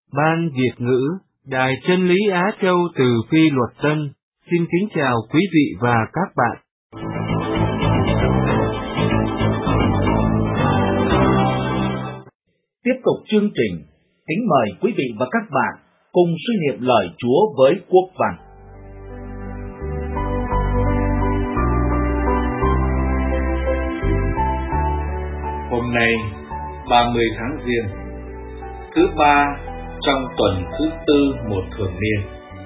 Ban Việt ngữ, Đài Chân lý Á Châu từ Phi Luật Tân, xin kính chào quý vị và các bạn. Tiếp tục chương trình, kính mời quý vị và các bạn cùng suy niệm lời Chúa với Quốc văn. Hôm nay, 30 tháng Giêng, thứ ba trong tuần thứ tư một thường niên.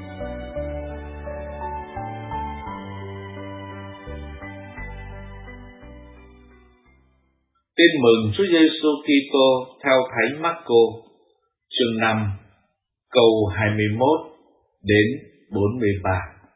Tin mừng Chúa Giêsu Kitô theo Thánh Mác-cô, chương 5, câu 21 đến 43.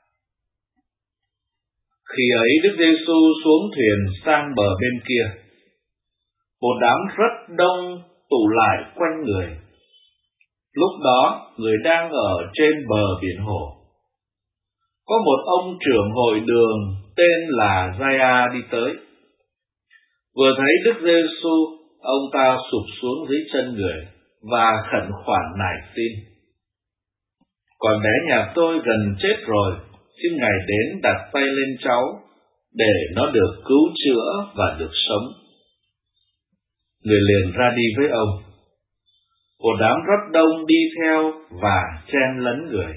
Khi ấy Đức Giêsu xuống thuyền sang bờ bên kia. Một đám rất đông tụ lại quanh người. Lúc đó, người đang ở trên bờ biển hồ. Có một ông trưởng hội đường tên là Giai-a đi tới. Vừa thấy Đức Giêsu, ông ta sụp xuống dưới chân người và khẩn khoản nài xin: "Con bé nhà tôi gần chết rồi, xin Ngài đến đặt tay lên cháu, để nó được cứu chữa và được sống." Người liền ra đi với ông. Một đám rất đông đi theo và chen lấn người.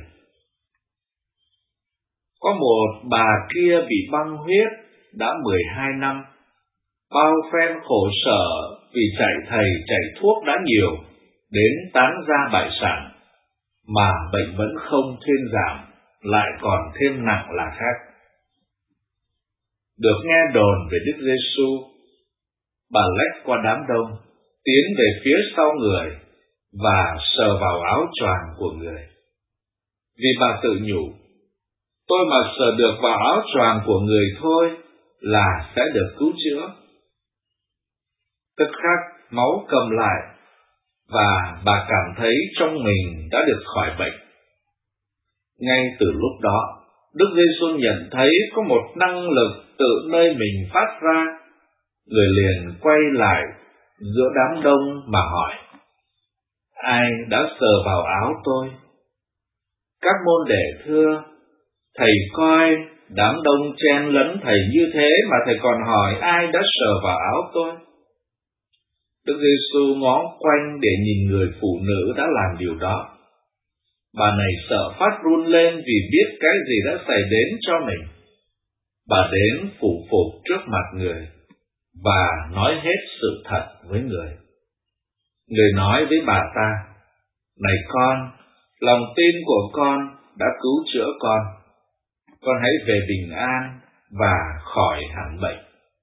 Có một bà kia bị băng huyết đã 12 năm, bao phen khổ sở vì chạy thầy chạy thuốc đã nhiều, đến tán gia bại sản, mà bệnh vẫn không thuyên giảm, lại còn thêm nặng là khác. Được nghe đồn về Đức Giêsu, bà lách qua đám đông, tiến về phía sau người và sờ vào áo choàng của người. Vì bà tự nhủ: "Tôi mà sờ được vào áo choàng của người thôi là sẽ được cứu chữa." Tức khắc máu cầm lại, và bà cảm thấy trong mình đã được khỏi bệnh. Ngay từ lúc đó, Đức Giêsu nhận thấy có một năng lực tự nơi mình phát ra. Người liền quay lại giữa đám đông mà hỏi: "Ai đã sờ vào áo tôi?" Các môn đệ thưa: "Thầy coi đám đông chen lấn thầy như thế mà thầy còn hỏi ai đã sờ vào áo tôi?" Đức Giêsu ngó quanh để nhìn người phụ nữ đã làm điều đó. Bà này sợ phát run lên vì biết cái gì đã xảy đến cho mình. Bà đến phủ phục trước mặt người và nói hết sự thật với người. Người nói với bà ta: "Này con, lòng tin của con đã cứu chữa con. Con hãy về bình an và khỏi hẳn bệnh."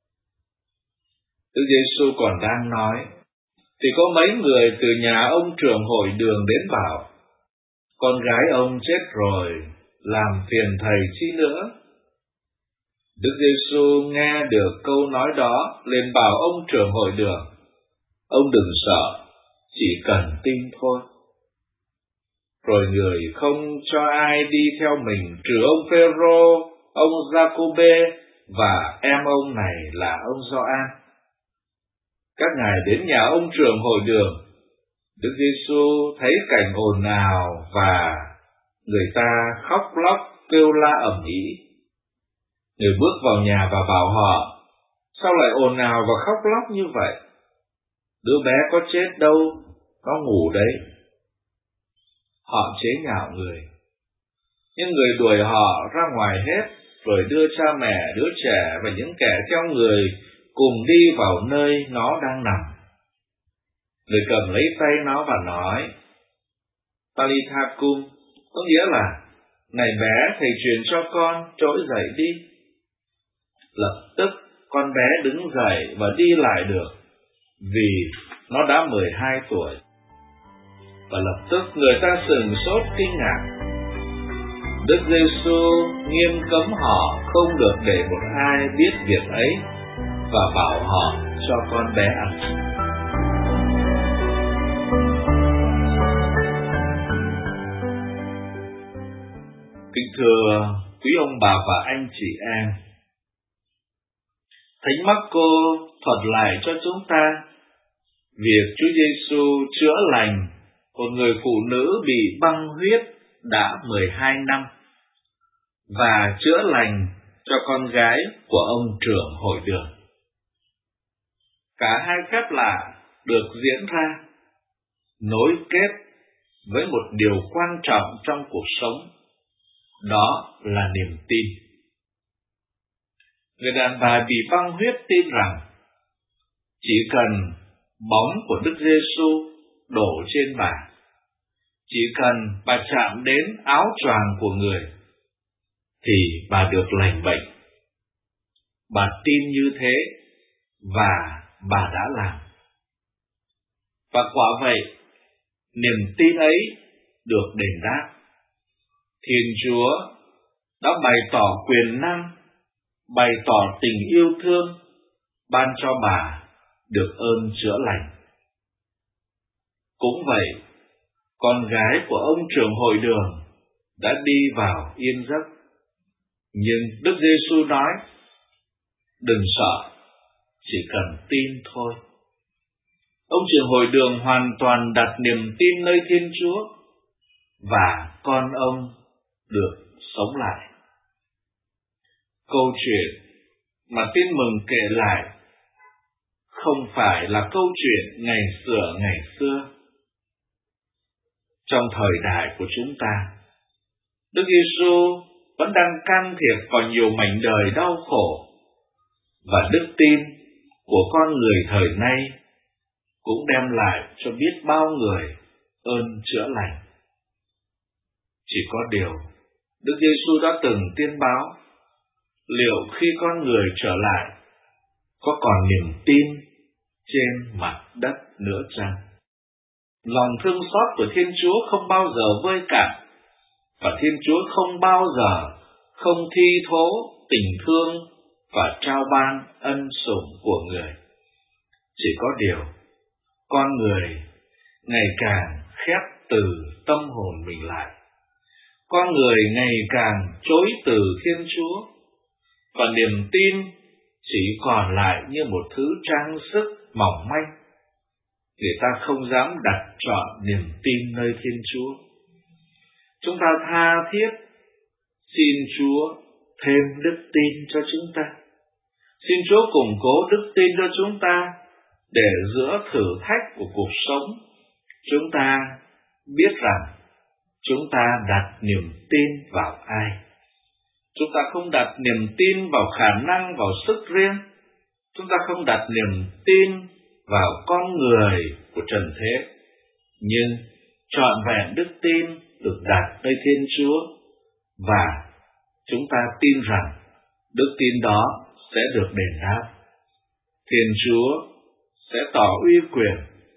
Đức Giêsu còn đang nói, thì có mấy người từ nhà ông trưởng hội đường đến bảo: "Con gái ông chết rồi, làm phiền thầy chi nữa." Đức Giêsu nghe được câu nói đó, liền bảo ông trưởng hội đường: "Ông đừng sợ, chỉ cần tin thôi." Rồi người không cho ai đi theo mình trừ ông Phêrô, ông Giacôbê và em ông này là ông Gioan. Các ngài đến nhà ông trưởng hội đường. Đức Giêsu thấy cảnh ồn ào và người ta khóc lóc kêu la ầm ĩ. Người bước vào nhà và bảo họ: "Sao lại ồn ào và khóc lóc như vậy? Đứa bé có chết đâu, nó ngủ đấy." Họ chế nhạo người. Nhưng người đuổi họ ra ngoài hết, rồi đưa cha mẹ đứa trẻ và những kẻ theo người cùng đi vào nơi nó đang nằm. Người cầm lấy tay nó và nói: "Talitha cum", có nghĩa là: "Này bé, thầy truyền cho con, trỗi dậy đi." Lập tức con bé đứng dậy và đi lại được, vì nó đã 12 tuổi. Và lập tức người ta sửng sốt kinh ngạc. Đức Giêsu nghiêm cấm họ không được để một ai biết việc ấy, và bảo họ cho con bé ăn. Kính thưa quý ông bà và anh chị em, Thánh Mác-cô thuật lại cho chúng ta việc Chúa Giêsu chữa lành một người phụ nữ bị băng huyết đã 12 năm và chữa lành cho con gái của ông trưởng hội đường. Cả hai phép lạ được diễn ra, nối kết với một điều quan trọng trong cuộc sống, đó là niềm tin. Người đàn bà bị băng huyết tin rằng chỉ cần bóng của Đức Giêsu đổ trên bà, chỉ cần bà chạm đến áo choàng của người, thì bà được lành bệnh. Bà tin như thế và bà đã làm. Và quả vậy, niềm tin ấy được đền đáp. Thiên Chúa đã bày tỏ quyền năng, bày tỏ tình yêu thương, ban cho bà được ơn chữa lành. Cũng vậy, con gái của ông trưởng hội đường đã đi vào yên giấc. Nhưng Đức Giêsu nói, đừng sợ, chỉ cần tin thôi. Ông trưởng hội đường hoàn toàn đặt niềm tin nơi Thiên Chúa, và con ông được sống lại. Câu chuyện mà Tin Mừng kể lại không phải là câu chuyện ngày xưa. Trong thời đại của chúng ta, Đức Giêsu vẫn đang can thiệp vào nhiều mảnh đời đau khổ, và đức tin của con người thời nay cũng đem lại cho biết bao người ơn chữa lành. Chỉ có điều, Đức Giêsu đã từng tiên báo, liệu khi con người trở lại, có còn niềm tin trên mặt đất nữa chăng? Lòng thương xót của Thiên Chúa không bao giờ vơi cạn, và Thiên Chúa không bao giờ không thi thố tình thương và trao ban ân sủng của người. Chỉ có điều, con người ngày càng khép từ tâm hồn mình lại. Con người ngày càng chối từ Thiên Chúa, và niềm tin chỉ còn lại như một thứ trang sức mỏng manh. Người ta không dám đặt trọn niềm tin nơi Thiên Chúa. Chúng ta tha thiết xin Chúa thêm đức tin cho chúng ta. Xin Chúa củng cố đức tin cho chúng ta, để giữa thử thách của cuộc sống, chúng ta biết rằng chúng ta đặt niềm tin vào ai. Chúng ta không đặt niềm tin vào khả năng, vào sức riêng. Chúng ta không đặt niềm tin vào con người của trần thế, nhưng trọn vẹn đức tin được đặt nơi Thiên Chúa, và chúng ta tin rằng đức tin đó sẽ được đền đáp. Thiên Chúa sẽ tỏ uy quyền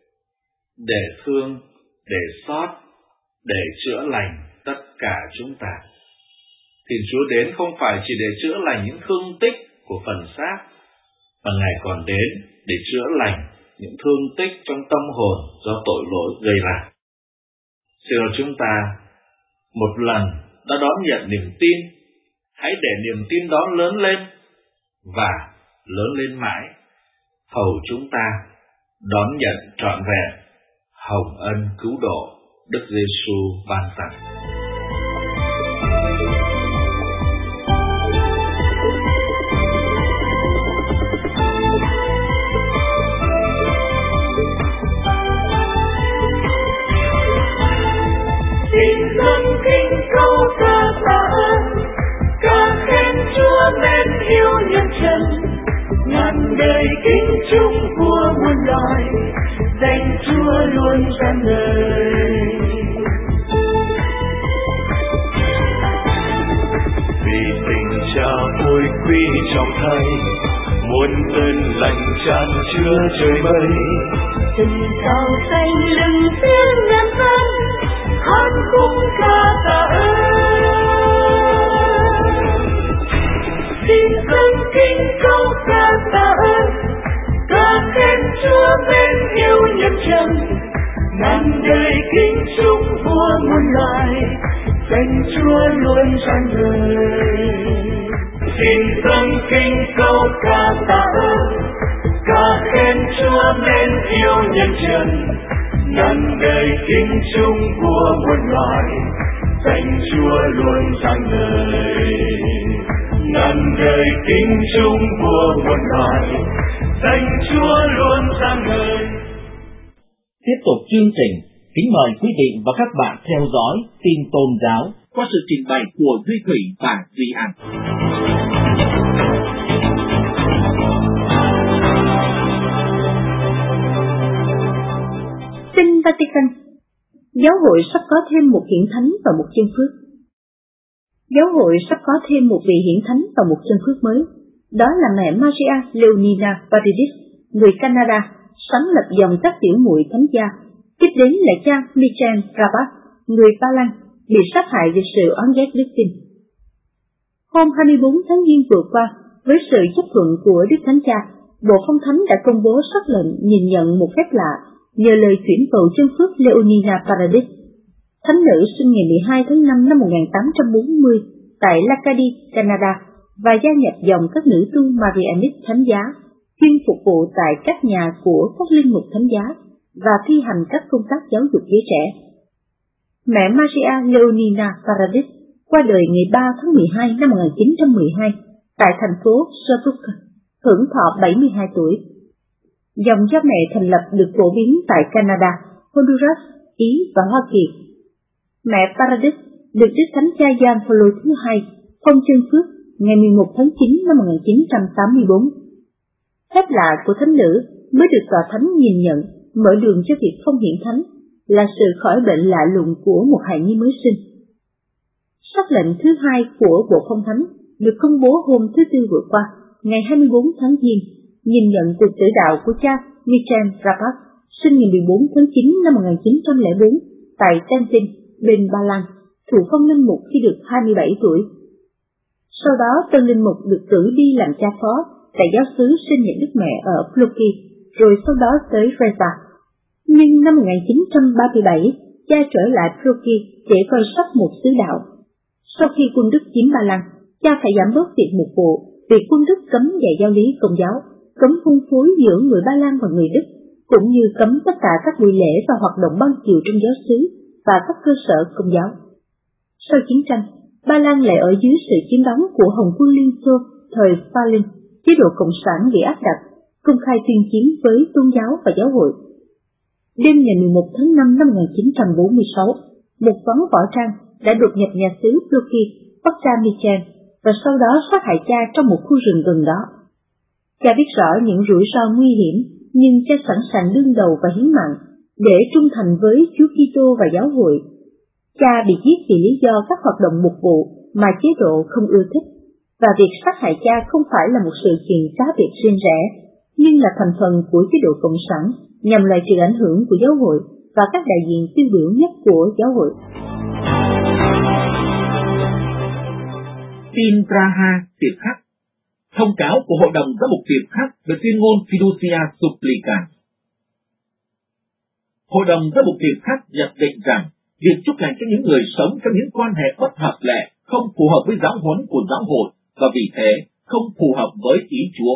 để thương, để xót, để chữa lành tất cả chúng ta. Thiên Chúa đến không phải chỉ để chữa lành những thương tích của phần xác, mà Ngài còn đến để chữa lành những thương tích trong tâm hồn do tội lỗi gây ra. Xin chúng ta một lần đã đón nhận niềm tin, hãy để niềm tin đó lớn lên và lớn lên mãi, hầu chúng ta đón nhận trọn vẹn hồng ân cứu độ Đức Giêsu ban tặng. Xin dâng kính câu ca tạ, ca khen Chúa mến yêu nhân trần, ngàn đời kính chúc vua muôn loài, danh Chúa luôn tràn ngời. Vì tình Cha ôi quý trọng Thầy, muôn ơn lành tràn chứa trời mây, từng sao xanh lừng tiếng ngàn vang, hát khúc ca tạ ơn. Xin dâng kính câu ca tạ ơn, ca khen Chúa mến yêu nhân trần, ngàn đời kính chúc vua muôn loài, danh Chúa luôn tràn ngời. Xin dâng kính câu ca tạ ơn, ca khen Chúa mến yêu nhân trần, ngàn đời kính chung của muôn loài, danh Chúa luôn rạng ngời. Ngàn đời kính chung của muôn loài, danh Chúa luôn rạng ngời. Tiếp tục chương trình, kính mời quý vị và các bạn theo dõi tin tôn giáo qua sự trình bày của Duy Thủy và Duy An. Tin Vatican. Giáo hội sắp có thêm một hiển thánh và một chân phước. Giáo hội sắp có thêm một vị hiển thánh và một chân phước mới. Đó là mẹ Maria Leonina Paradis, người Canada, sáng lập dòng các tiểu muội thánh gia. Tiếp đến là cha Michel Rabat, người Ba Lan, bị sát hại vì sự oán ghét đức tin. Hôm 24 tháng Giêng vừa qua, với sự chấp thuận của Đức Thánh Cha, Bộ Phong Thánh đã công bố sắc lệnh nhìn nhận một phép lạ nhờ lời chuyển cầu chân phước Leonina Paradis. Thánh nữ sinh ngày 12 tháng 5 năm 1840 tại Lacadie, Canada, và gia nhập dòng các nữ tu Marianist thánh giá, chuyên phục vụ tại các nhà của các linh mục thánh giá và thi hành các công tác giáo dục giới trẻ. Mẹ Maria Leonina Paradis qua đời ngày 3 tháng 12 năm 1912 tại thành phố Sherbrooke, hưởng thọ 72 tuổi. Dòng cha mẹ thành lập được phổ biến tại Canada, Honduras, Ý và Hoa Kỳ. Mẹ Paradis được Đức Thánh Cha Gioan Phaolô thứ hai phong chân phước ngày 11 tháng 9 năm 1984. Phép lạ của thánh nữ mới được tòa thánh nhìn nhận mở đường cho việc phong hiển thánh là sự khỏi bệnh lạ lùng của một hài nhi mới sinh. Sắc lệnh thứ hai của Bộ Phong Thánh được công bố hôm thứ Tư vừa qua, ngày 24 tháng Giêng, nhìn nhận cuộc tử đạo của cha Michel Rabat, sinh ngày 14 tháng 9 năm 1904 tại Tentin, bên Ba Lan, thụ phong linh mục khi được 27 tuổi. Sau đó, tân linh mục được cử đi làm cha phó tại giáo xứ sinh nhật Đức Mẹ ở Ploki, rồi sau đó tới Reza. Nhưng năm 1937, cha trở lại Ploki để coi sóc một sứ đạo. Sau khi quân Đức chiếm Ba Lan, cha phải giảm bớt việc mục vụ vì quân Đức cấm dạy giáo lý Công giáo, cấm hôn phối giữa người Ba Lan và người Đức, cũng như cấm tất cả các buổi lễ và hoạt động ban chiều trong giáo xứ và các cơ sở Công giáo. Sau chiến tranh, Ba Lan lại ở dưới sự chiếm đóng của Hồng quân Liên Xô thời Stalin, chế độ cộng sản bị áp đặt, công khai tuyên chiến với tôn giáo và giáo hội. Đêm ngày 11 tháng 5 năm 1946, một toán võ trang đã đột nhập nhà xứ Ploki, bắt cha Michel, và sau đó sát hại cha trong một khu rừng gần đó. Cha biết rõ những rủi ro nguy hiểm, nhưng cha sẵn sàng đương đầu và hiến mạng để trung thành với Chúa Kitô và giáo hội. Cha bị giết vì lý do các hoạt động mục vụ mà chế độ không ưa thích, và việc sát hại cha không phải là một sự kiện cá biệt riêng rẽ, nhưng là thành phần của chế độ cộng sản nhằm loại trừ ảnh hưởng của giáo hội và các đại diện tiêu biểu nhất của giáo hội. Tin Praha Tiệp Khắc. Thông cáo của Hội đồng Giám mục Tiệp Khắc về tuyên ngôn Fiducia Supplicans. Hội đồng Giám mục Tiệp Khắc nhận định rằng việc chúc lành cho những người sống trong những quan hệ bất hợp lệ không phù hợp với giáo huấn của giáo hội và vì thế không phù hợp với ý Chúa.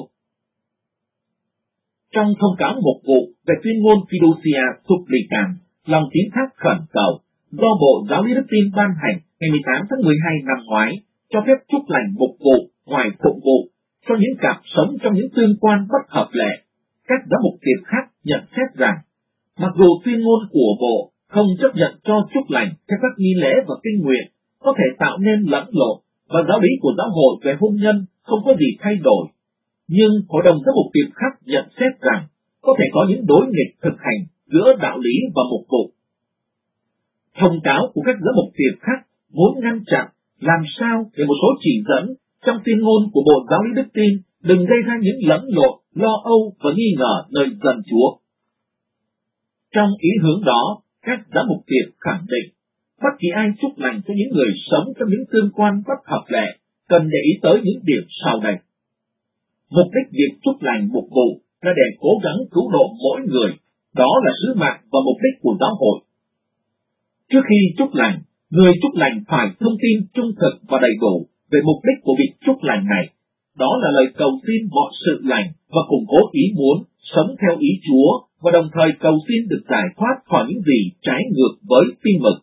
Trong thông cáo mục vụ về tuyên ngôn Fiducia Supplicans, lòng tín thác khẩn cầu do Bộ Giáo lý Đức tin ban hành ngày 18 tháng 12 năm ngoái cho phép chúc lành mục vụ ngoài phụng vụ cho những cặp sống trong những tương quan bất hợp lệ. Các giám mục Tiệp Khắc nhận xét rằng, mặc dù tuyên ngôn của Bộ không chấp nhận cho chúc lành theo các nghi lễ và kinh nguyện có thể tạo nên lẫn lộn và giáo lý của giáo hội về hôn nhân không có gì thay đổi, nhưng Hội đồng Giám mục Tiệp Khắc nhận xét rằng có thể có những đối nghịch thực hành giữa đạo lý và mục vụ. Thông cáo của các giám mục Tiệp Khắc muốn ngăn chặn làm sao để một số chỉ dẫn trong tuyên ngôn của Bộ Giáo lý Đức tin đừng gây ra những lẫn lộn, lo âu và nghi ngờ nơi dân Chúa. Trong ý hướng đó, các giám mục Tiệp khẳng định bất kỳ ai chúc lành cho những người sống trong những tương quan bất hợp lệ cần để ý tới những điểm sau đây. Mục đích việc chúc lành mục vụ là để cố gắng cứu độ mỗi người, đó là sứ mạng và mục đích của giáo hội. Trước khi chúc lành, người chúc lành phải thông tin trung thực và đầy đủ về mục đích của việc chúc lành này, đó là lời cầu xin mọi sự lành và củng cố ý muốn, sống theo ý Chúa và đồng thời cầu xin được giải thoát khỏi những gì trái ngược với tin mừng.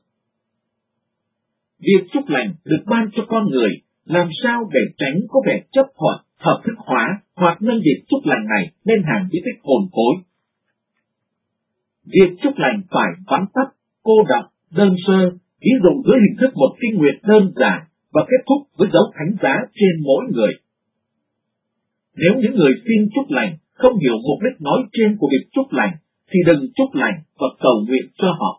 Việc chúc lành được ban cho con người làm sao để tránh có vẻ chấp thuận, hợp thức hóa hoặc nâng việc chúc lành này lên hàng bí tích hồn cối. Việc chúc lành phải vắn tắt, cô đọng, đơn sơ, ví dụ dưới hình thức một kinh nguyện đơn giản và kết thúc với dấu thánh giá trên mỗi người. Nếu những người xin chúc lành không hiểu mục đích nói trên của việc chúc lành, thì đừng chúc lành và cầu nguyện cho họ.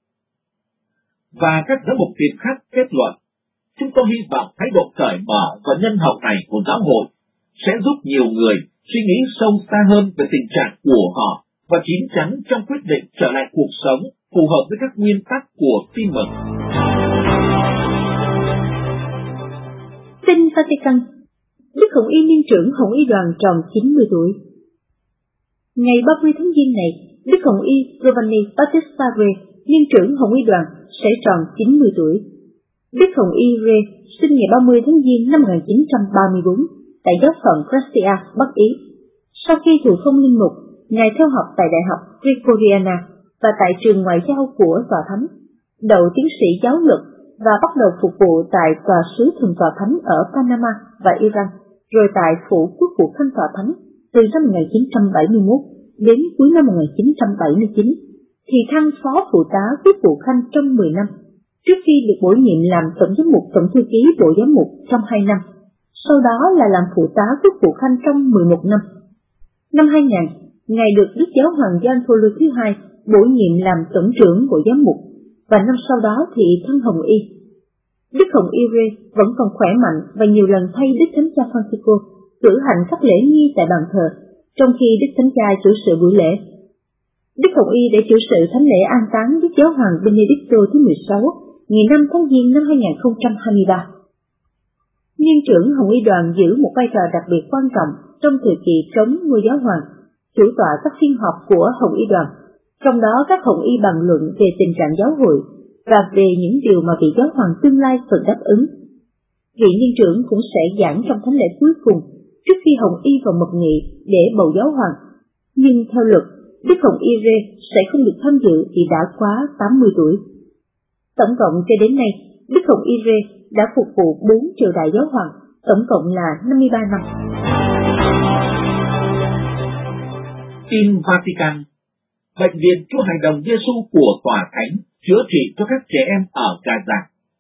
Và các giám mục tiền khác kết luận, chúng tôi hy vọng thái độ cởi mở và nhân hậu này của giáo hội sẽ giúp nhiều người suy nghĩ sâu xa hơn về tình trạng của họ và chín chắn trong quyết định trở lại cuộc sống phù hợp với các nguyên tắc của tin mừng. Tin Vatican. Đức Hồng Y Niên trưởng Hồng Y đoàn tròn 90 tuổi. Ngày 30 tháng Giêng này, Đức Hồng Y Giovanni Battista Re, Niên trưởng Hồng Y đoàn, sẽ tròn 90 tuổi. Đức Hồng Y Re sinh ngày 30 tháng Giêng năm 1934 tại giáo phận Brescia, Bắc Ý. Sau khi thụ phong linh mục, Ngài theo học tại Đại học Gregoriana và tại trường ngoại giao của Tòa Thánh, đậu tiến sĩ giáo luật và bắt đầu phục vụ tại Tòa sứ Thần Tòa Thánh ở Panama và Iran, rồi tại Phủ Quốc vụ Khanh Tòa Thánh từ năm 1971 đến cuối năm 1979, thì thăng phó phụ tá Quốc vụ Khanh trong 10 năm, trước khi được bổ nhiệm làm tổng giám mục tổng thư ký Bộ Giám mục trong 2 năm, sau đó là làm phụ tá Quốc vụ Khanh trong 11 năm. Năm 2000, Ngài được Đức Giáo hoàng Gioan Phaolô thứ hai bổ nhiệm làm tổng trưởng Bộ Giám mục, và năm sau đó thì thân Hồng Y. Đức Hồng Y Re vẫn còn khỏe mạnh và nhiều lần thay Đức Thánh cha Francisco cử hành các lễ nghi tại bàn thờ, trong khi Đức Thánh cha chủ sự buổi lễ. Đức Hồng Y đã chủ sự thánh lễ an táng Đức Giáo hoàng Benedicto thứ 16 ngày 5 tháng Giêng năm 2023. Niên trưởng Hồng Y đoàn giữ một vai trò đặc biệt quan trọng trong thời kỳ chống ngôi giáo hoàng, chủ tọa các phiên họp của Hồng Y đoàn, trong đó các Hồng Y bàn luận về tình trạng giáo hội và về những điều mà vị giáo hoàng tương lai cần đáp ứng. Vị niên trưởng cũng sẽ giảng trong thánh lễ cuối cùng trước khi Hồng Y vào mật nghị để bầu giáo hoàng. Nhưng theo luật, Đức Hồng Y Re sẽ không được tham dự vì đã quá 80 tuổi. Tổng cộng cho đến nay, Đức Hồng Y Re đã phục vụ 4 triều đại giáo hoàng, tổng cộng là 53 năm. Tin Vatican. Bệnh viện Chúa Hài Đồng Giêsu của Tòa Thánh chữa trị cho các trẻ em ở Gaza.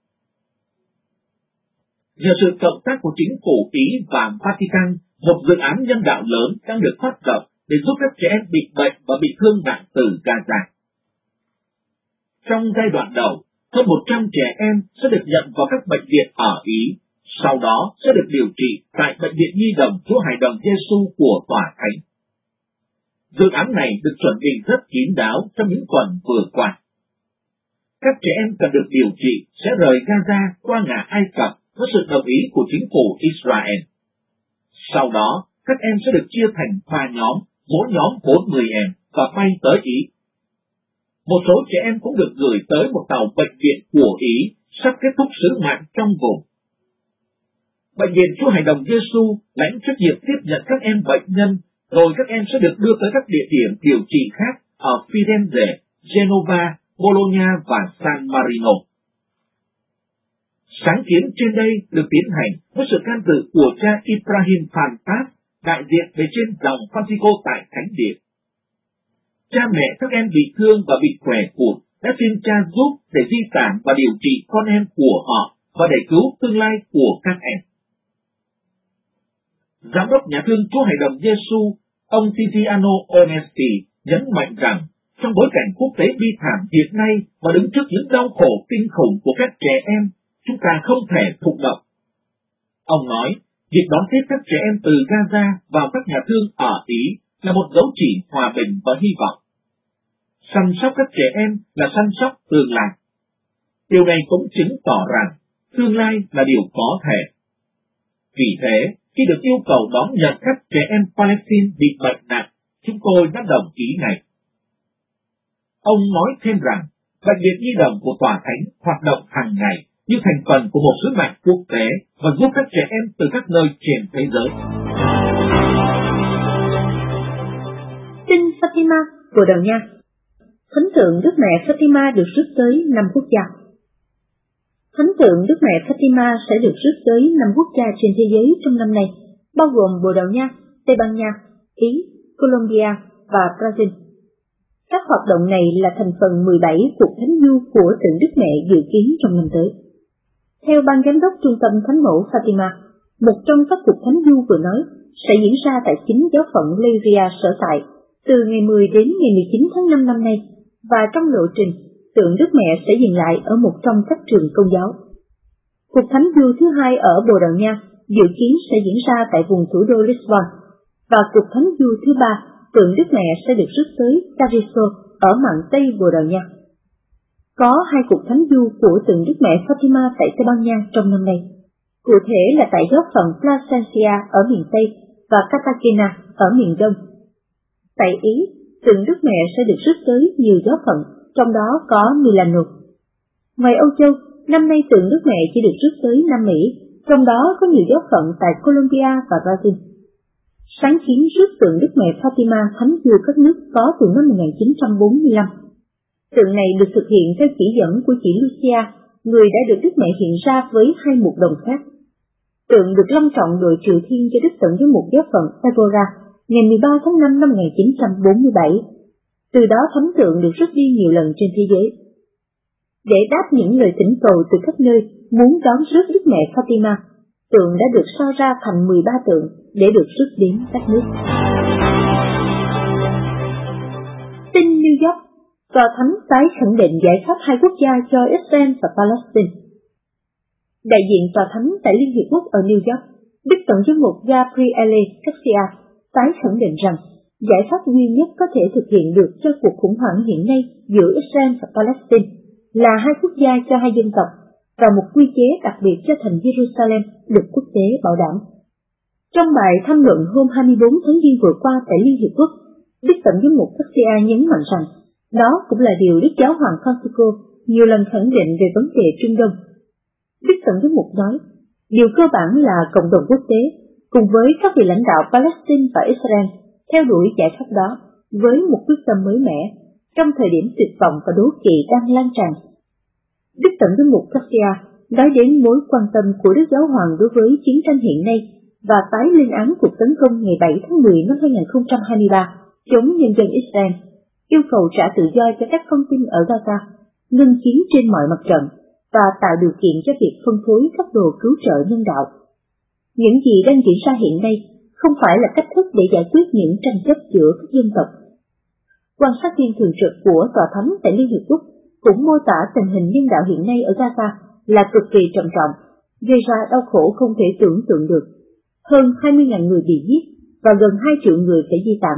Nhờ sự cộng tác của chính phủ Ý và Vatican, một dự án nhân đạo lớn đang được phát động để giúp các trẻ em bị bệnh và bị thương nặng từ Gaza. Trong giai đoạn đầu, hơn 100 trẻ em sẽ được nhận vào các bệnh viện ở Ý, sau đó sẽ được điều trị tại Bệnh viện Nhi đồng Chúa Hài Đồng Giêsu của Tòa Thánh. Dự án này được chuẩn bị rất kín đáo trong những tuần vừa qua. Các trẻ em cần được điều trị sẽ rời Gaza qua ngã Ai Cập với sự đồng ý của chính phủ Israel. Sau đó, các em sẽ được chia thành 3 nhóm, mỗi nhóm 40 em và bay tới Ý. Một số trẻ em cũng được gửi tới một tàu bệnh viện của Ý sắp kết thúc sứ mạng trong vùng. Bệnh viện Chúa Hài Đồng Giêsu lãnh trách nhiệm tiếp nhận các em bệnh nhân, rồi các em sẽ được đưa tới các địa điểm điều trị khác ở Firenze, Genova, Bologna và San Marino. Sáng kiến trên đây được tiến hành với sự can dự của cha Ibrahim Fantas, đại diện về trên dòng Francisco tại Thánh Địa. Cha mẹ các em bị thương và bị què cụt đã xin cha giúp để di tản và điều trị con em của họ và để cứu tương lai của các em. Giám đốc nhà thương Chúa Hài Đồng Giêsu, ông Tiziano Onesti nhấn mạnh rằng trong bối cảnh quốc tế bi thảm hiện nay và đứng trước những đau khổ kinh khủng của các trẻ em, chúng ta không thể thụ động. Ông nói, việc đón tiếp các trẻ em từ Gaza vào các nhà thương ở Ý là một dấu chỉ hòa bình và hy vọng. Săn sóc các trẻ em là săn sóc tương lai. Điều này cũng chứng tỏ rằng tương lai là điều có thể. Vì thế, khi được yêu cầu đón nhận các trẻ em Palestine bị bệnh nặng, chúng tôi đã đồng ý ngay. Ông nói thêm rằng, Bệnh viện Nhi đồng của Tòa Thánh hoạt động hàng ngày như thành phần của một sứ mạng quốc tế và giúp các trẻ em từ các nơi trên thế giới. Tin Fatima, Bồ Đào Nha. Thánh tượng Đức Mẹ Fatima được rước tới 5 quốc gia. Thánh tượng Đức Mẹ Fatima sẽ được rước tới 5 quốc gia trên thế giới trong năm nay, bao gồm Bồ Đào Nha, Tây Ban Nha, Ý, Colombia và Brazil. Các hoạt động này là thành phần 17 cuộc thánh du của tượng Đức Mẹ dự kiến trong năm tới. Theo ban giám đốc Trung tâm Thánh mẫu Fatima, một trong các cuộc thánh du vừa nói sẽ diễn ra tại chính giáo phận Leiria sở tại từ ngày 10 đến ngày 19 tháng 5 năm nay, và trong lộ trình, tượng Đức Mẹ sẽ dừng lại ở một trong các trường công giáo. Cuộc thánh du thứ hai ở Bồ Đào Nha dự kiến sẽ diễn ra tại vùng thủ đô Lisbon, và cuộc thánh du thứ ba, tượng Đức Mẹ sẽ được rước tới Carrizo ở mạn Tây Bồ Đào Nha. Có 2 cuộc thánh du của tượng Đức Mẹ Fatima tại Tây Ban Nha trong năm nay, cụ thể là tại giáo phận Plasencia ở miền Tây và Cartagena ở miền Đông. Tại Ý, tượng Đức Mẹ sẽ được rước tới nhiều giáo phận, trong đó có Milano. Ngoài Âu Châu, năm nay tượng Đức Mẹ chỉ được rước tới Nam Mỹ, trong đó có nhiều giáo phận tại Colombia và Brazil. Sáng kiến rước tượng Đức Mẹ Fatima thánh du các nước có từ năm 1945. Tượng này được thực hiện theo chỉ dẫn của chị Lucia, người đã được Đức Mẹ hiện ra với 2 mục đồng khác. Tượng được long trọng đội triều thiên cho Đức Tổng giám mục giáo phận Evora ngày 13 tháng 5 năm 1947. Từ đó thánh tượng được rước đi nhiều lần trên thế giới. Để đáp những lời thỉnh cầu từ các nơi muốn đón rước Đức Mẹ Fatima, tượng đã được sao ra thành 13 tượng để được rước đến các nước. Tin New York, Tòa Thánh tái khẳng định giải pháp 2 quốc gia cho Israel và Palestine. Đại diện Tòa Thánh tại Liên Hiệp Quốc ở New York, Đức Tổng giám mục Gabriele Garcia tái khẳng định rằng giải pháp duy nhất có thể thực hiện được cho cuộc khủng hoảng hiện nay giữa Israel và Palestine là 2 quốc gia cho 2 dân tộc và một quy chế đặc biệt cho thành Jerusalem được quốc tế bảo đảm. Trong bài tham luận hôm 24 tháng Giêng vừa qua tại Liên Hiệp Quốc, Đức Tổng giám mục Garcia nhấn mạnh rằng đó cũng là điều Đức Giáo hoàng Francisco nhiều lần khẳng định về vấn đề Trung Đông. Đức Tổng giám mục nói, điều cơ bản là cộng đồng quốc tế cùng với các vị lãnh đạo Palestine và Israel theo đuổi giải pháp đó với một quyết tâm mới mẻ trong thời điểm tuyệt vọng và đố kỵ đang lan tràn. Đức Tổng giám mục Garcia nói đến mối quan tâm của Đức Giáo hoàng đối với chiến tranh hiện nay và tái lên án cuộc tấn công ngày 7 tháng 10 năm 2023 chống nhân dân Israel, yêu cầu trả tự do cho các con tin ở Gaza, ngừng chiến trên mọi mặt trận và tạo điều kiện cho việc phân phối các đồ cứu trợ nhân đạo. Những gì đang diễn ra hiện nay không phải là cách thức để giải quyết những tranh chấp giữa các dân tộc. Quan sát viên thường trực của Tòa Thánh tại Liên Hiệp Quốc cũng mô tả tình hình nhân đạo hiện nay ở Gaza là cực kỳ trầm trọng, gây ra đau khổ không thể tưởng tượng được. Hơn 20.000 người bị giết và gần 2 triệu người phải di tản.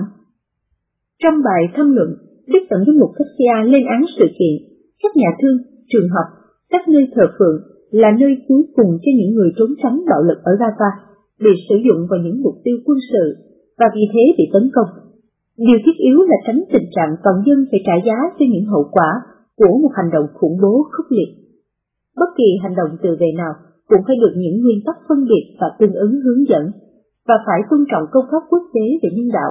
Trong bài tham luận, Đức Tổng giám mục Garcia lên án sự kiện các nhà thương, trường học, các nơi thờ phượng là nơi cuối cùng cho những người trốn tránh bạo lực ở Gaza bị sử dụng vào những mục tiêu quân sự và vì thế bị tấn công. Điều thiết yếu là tránh tình trạng toàn dân phải trả giá cho những hậu quả của một hành động khủng bố khốc liệt. Bất kỳ hành động tự vệ nào cũng phải được những nguyên tắc phân biệt và tương ứng hướng dẫn và phải tôn trọng công pháp quốc tế về nhân đạo.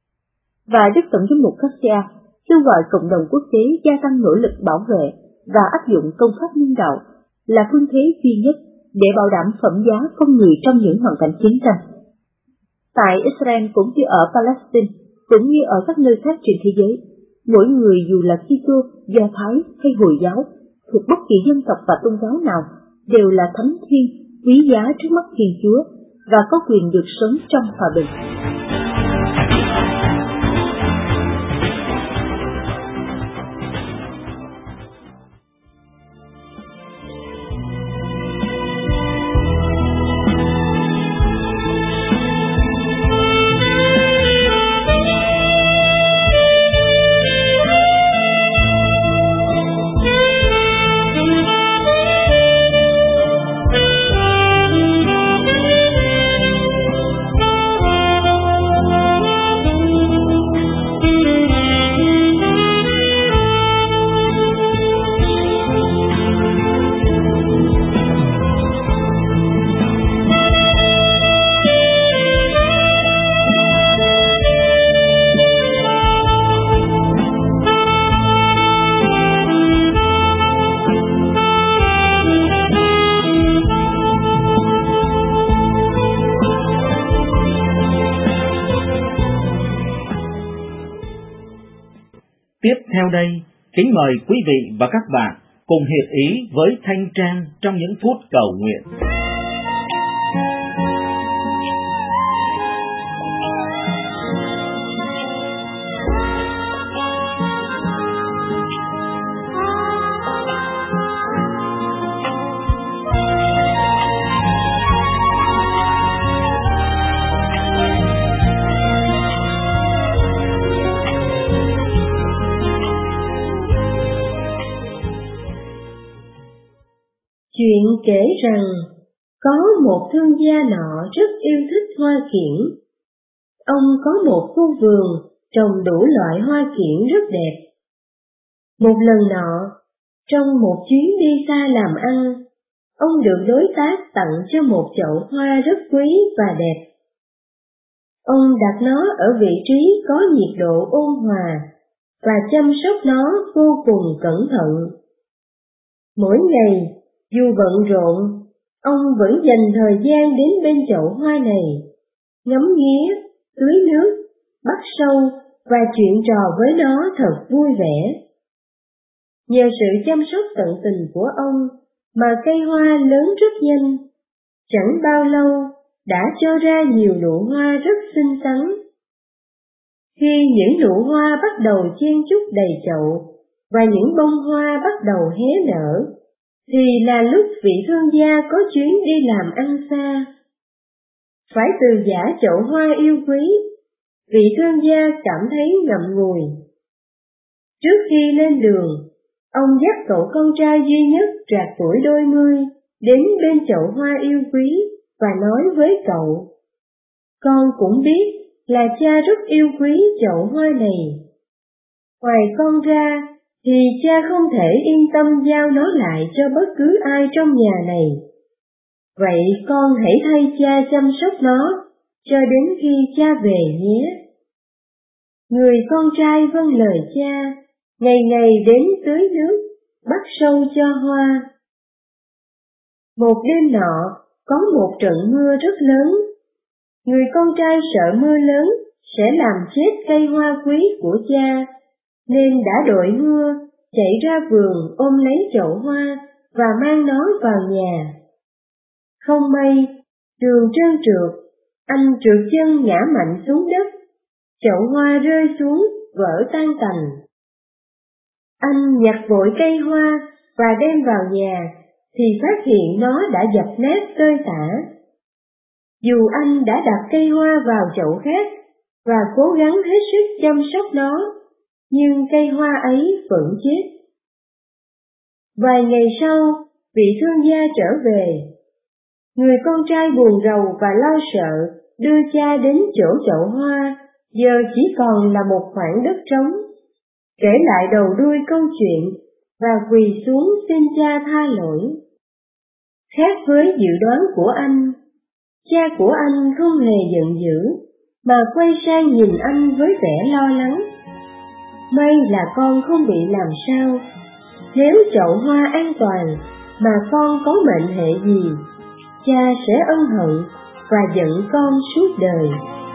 Và Đức Tổng giám mục Garcia kêu gọi cộng đồng quốc tế gia tăng nỗ lực bảo vệ và áp dụng công pháp nhân đạo là phương thế duy nhất để bảo đảm phẩm giá con người trong những hoàn cảnh chiến tranh. Tại Israel cũng như ở Palestine, cũng như ở các nơi khác trên thế giới, mỗi người dù là Kitô, Do Thái hay Hồi giáo, thuộc bất kỳ dân tộc và tôn giáo nào, đều là thánh thiêng, quý giá trước mắt Thiên Chúa và có quyền được sống trong hòa bình. Tiếp theo đây, kính mời quý vị và các bạn cùng hiệp ý với Thanh Trang trong những phút cầu nguyện. Chuyện kể rằng, có một thương gia nọ rất yêu thích hoa kiển. Ông có một khu vườn trồng đủ loại hoa kiển rất đẹp. Một lần nọ, trong một chuyến đi xa làm ăn, ông được đối tác tặng cho một chậu hoa rất quý và đẹp. Ông đặt nó ở vị trí có nhiệt độ ôn hòa và chăm sóc nó vô cùng cẩn thận. Mỗi ngày, dù bận rộn, ông vẫn dành thời gian đến bên chậu hoa này, ngắm nghía, tưới nước, bắt sâu và chuyện trò với nó thật vui vẻ. Nhờ sự chăm sóc tận tình của ông mà cây hoa lớn rất nhanh, chẳng bao lâu đã cho ra nhiều nụ hoa rất xinh xắn. Khi những nụ hoa bắt đầu chen chúc đầy chậu và những bông hoa bắt đầu hé nở, thì là lúc vị thương gia có chuyến đi làm ăn xa. Phải từ giã chậu hoa yêu quý, vị thương gia cảm thấy ngậm ngùi. Trước khi lên đường, ông dắt cậu con trai duy nhất trạc tuổi đôi mươi đến bên chậu hoa yêu quý và nói với cậu: "Con cũng biết là cha rất yêu quý chậu hoa này. Ngoài con ra, thì cha không thể yên tâm giao nó lại cho bất cứ ai trong nhà này. Vậy con hãy thay cha chăm sóc nó, cho đến khi cha về nhé." Người con trai vâng lời cha, ngày ngày đến tưới nước, bắt sâu cho hoa. Một đêm nọ, có một trận mưa rất lớn. Người con trai sợ mưa lớn sẽ làm chết cây hoa quý của cha, nên đã đội mưa, chạy ra vườn ôm lấy chậu hoa và mang nó vào nhà. Không may, đường trơn trượt, anh trượt chân ngã mạnh xuống đất, chậu hoa rơi xuống, vỡ tan tành. Anh nhặt vội cây hoa và đem vào nhà, thì phát hiện nó đã dập nát tơi tả. Dù anh đã đặt cây hoa vào chậu khác và cố gắng hết sức chăm sóc nó, nhưng cây hoa ấy vẫn chết. Vài ngày sau, vị thương gia trở về. Người con trai buồn rầu và lo sợ đưa cha đến chỗ chậu hoa, giờ chỉ còn là một khoảng đất trống. Kể lại đầu đuôi câu chuyện và quỳ xuống xin cha tha lỗi. Khác với dự đoán của anh, cha của anh không hề giận dữ, mà quay sang nhìn anh với vẻ lo lắng. May là con không bị làm sao. Nếu chậu hoa an toàn mà con có mệnh hệ gì, cha sẽ ân hận và giận con suốt đời.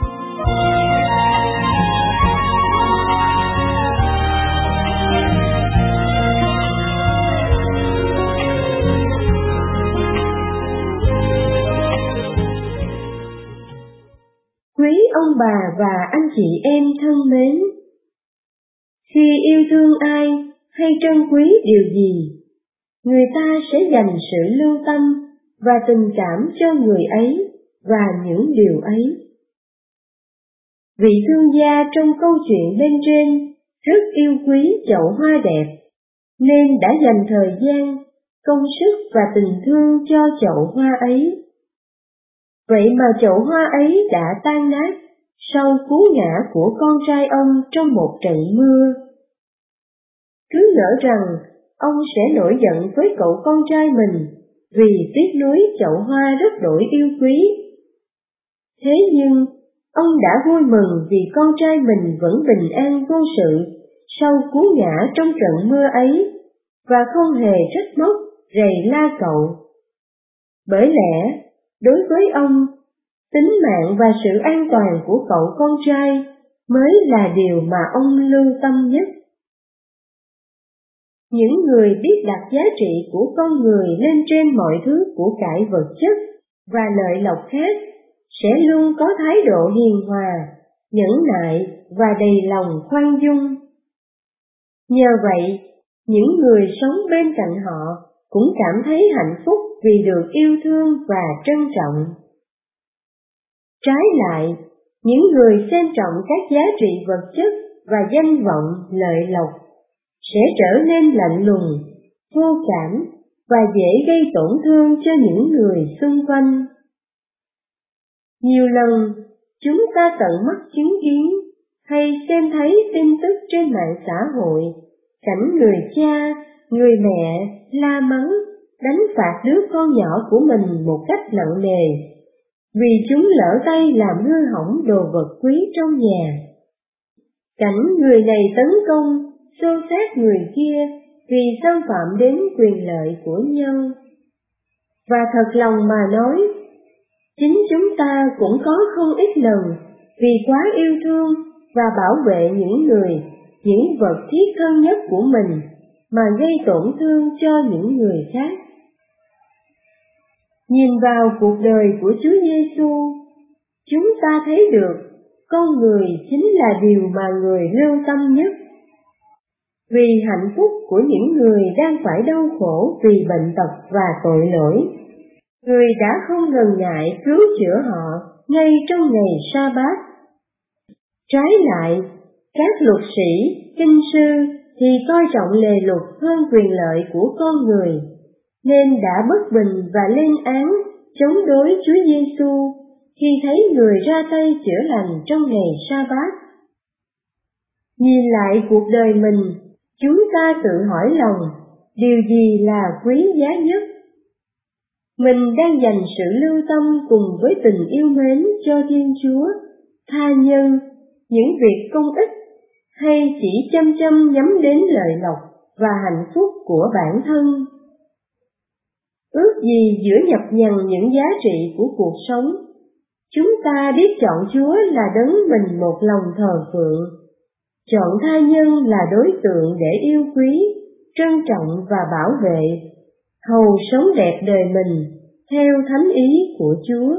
Quý ông bà và anh chị em thân mến, khi yêu thương ai hay trân quý điều gì, người ta sẽ dành sự lưu tâm và tình cảm cho người ấy và những điều ấy. Vị thương gia trong câu chuyện bên trên rất yêu quý chậu hoa đẹp, nên đã dành thời gian, công sức và tình thương cho chậu hoa ấy. Vậy mà chậu hoa ấy đã tan nát sau cú ngã của con trai ông trong một trận mưa. Cứ ngỡ rằng ông sẽ nổi giận với cậu con trai mình vì tiếc nuối chậu hoa rất đổi yêu quý. Thế nhưng, ông đã vui mừng vì con trai mình vẫn bình an vô sự sau cú ngã trong trận mưa ấy, và không hề trách móc, rầy la cậu. Bởi lẽ, đối với ông, tính mạng và sự an toàn của cậu con trai mới là điều mà ông lưu tâm nhất. Những người biết đặt giá trị của con người lên trên mọi thứ của cải vật chất và lợi lộc khác sẽ luôn có thái độ hiền hòa, nhẫn nại và đầy lòng khoan dung. Nhờ vậy, những người sống bên cạnh họ cũng cảm thấy hạnh phúc vì được yêu thương và trân trọng. Trái lại, những người xem trọng các giá trị vật chất và danh vọng lợi lộc sẽ trở nên lạnh lùng, vô cảm và dễ gây tổn thương cho những người xung quanh. Nhiều lần, chúng ta tận mắt chứng kiến hay xem thấy tin tức trên mạng xã hội, cảnh người cha, người mẹ la mắng, đánh phạt đứa con nhỏ của mình một cách nặng nề, vì chúng lỡ tay làm hư hỏng đồ vật quý trong nhà. Cảnh người này tấn công, xô xát người kia vì xâm phạm đến quyền lợi của nhau. Và thật lòng mà nói, chính chúng ta cũng có không ít lần vì quá yêu thương và bảo vệ những người, những vật thiết thân nhất của mình mà gây tổn thương cho những người khác. Nhìn vào cuộc đời của Chúa Giêsu, chúng ta thấy được con người chính là điều mà người lưu tâm nhất. Vì hạnh phúc của những người đang phải đau khổ vì bệnh tật và tội lỗi, người đã không ngần ngại cứu chữa họ ngay trong ngày Sa-bát. Trái lại, các luật sĩ, kinh sư thì coi trọng lề luật hơn quyền lợi của con người, nên đã bất bình và lên án chống đối Chúa Giêsu khi thấy người ra tay chữa lành trong ngày Sa-bát. Nhìn lại cuộc đời mình, chúng ta tự hỏi lòng, điều gì là quý giá nhất? Mình đang dành sự lưu tâm cùng với tình yêu mến cho Thiên Chúa, tha nhân, những việc công ích, hay chỉ chăm chăm nhắm đến lợi lộc và hạnh phúc của bản thân? Ước gì giữa nhập nhằng những giá trị của cuộc sống, chúng ta biết chọn Chúa là đấng mình một lòng thờ phượng, chọn tha nhân là đối tượng để yêu quý, trân trọng và bảo vệ, hầu sống đẹp đời mình theo thánh ý của Chúa.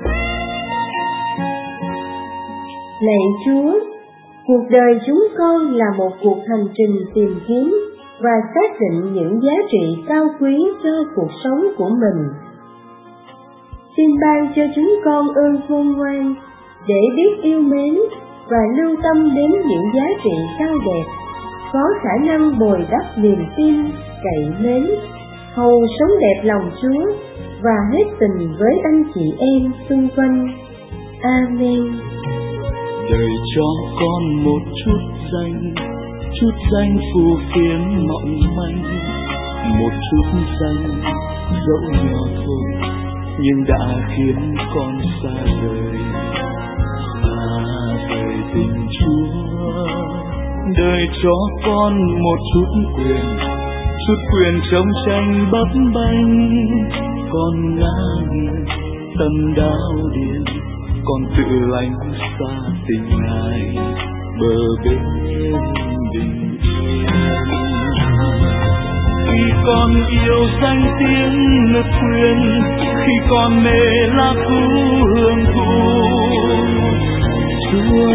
Lạy Chúa, cuộc đời chúng con là một cuộc hành trình tìm kiếm và xác định những giá trị cao quý cho cuộc sống của mình. Xin ban cho chúng con ơn khôn ngoan để biết yêu mến và lưu tâm đến những giá trị cao đẹp, có khả năng bồi đắp niềm tin, cậy mến, hầu sống đẹp lòng Chúa và hết tình với anh chị em xung quanh. Amen. Đời cho con một chút danh phù phiếm mỏng manh, một chút danh dẫu nhỏ thôi nhưng đã khiến con xa rời tình Chúa. Đời cho con một chút quyền trong tranh bấp bênh, con ngã nghiêng tâm đau điên, con tự lánh xa tình Ngài bờ bên bình yên. Khi con yêu danh tiếng ngất quyền, khi con mê lạc thú hưởng thụ, Chúa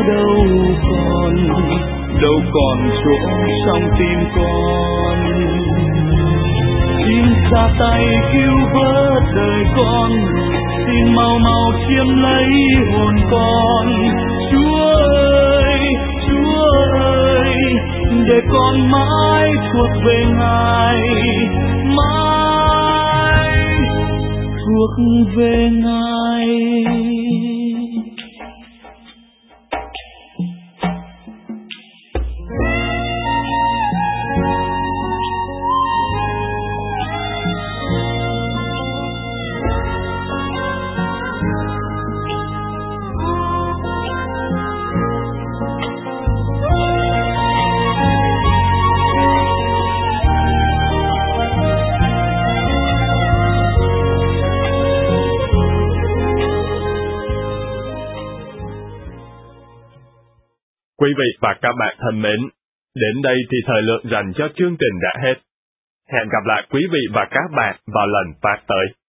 đâu còn chỗ trong tim con. Xin ra tay cứu vớt đời con, xin mau chiếm lấy hồn con. Chúa ơi, để con mãi thuộc về Ngài, mãi thuộc về Ngài. Quý vị và các bạn thân mến, Đến đây thì thời lượng dành cho chương trình đã hết. Hẹn gặp lại quý vị và các bạn vào lần phát tới.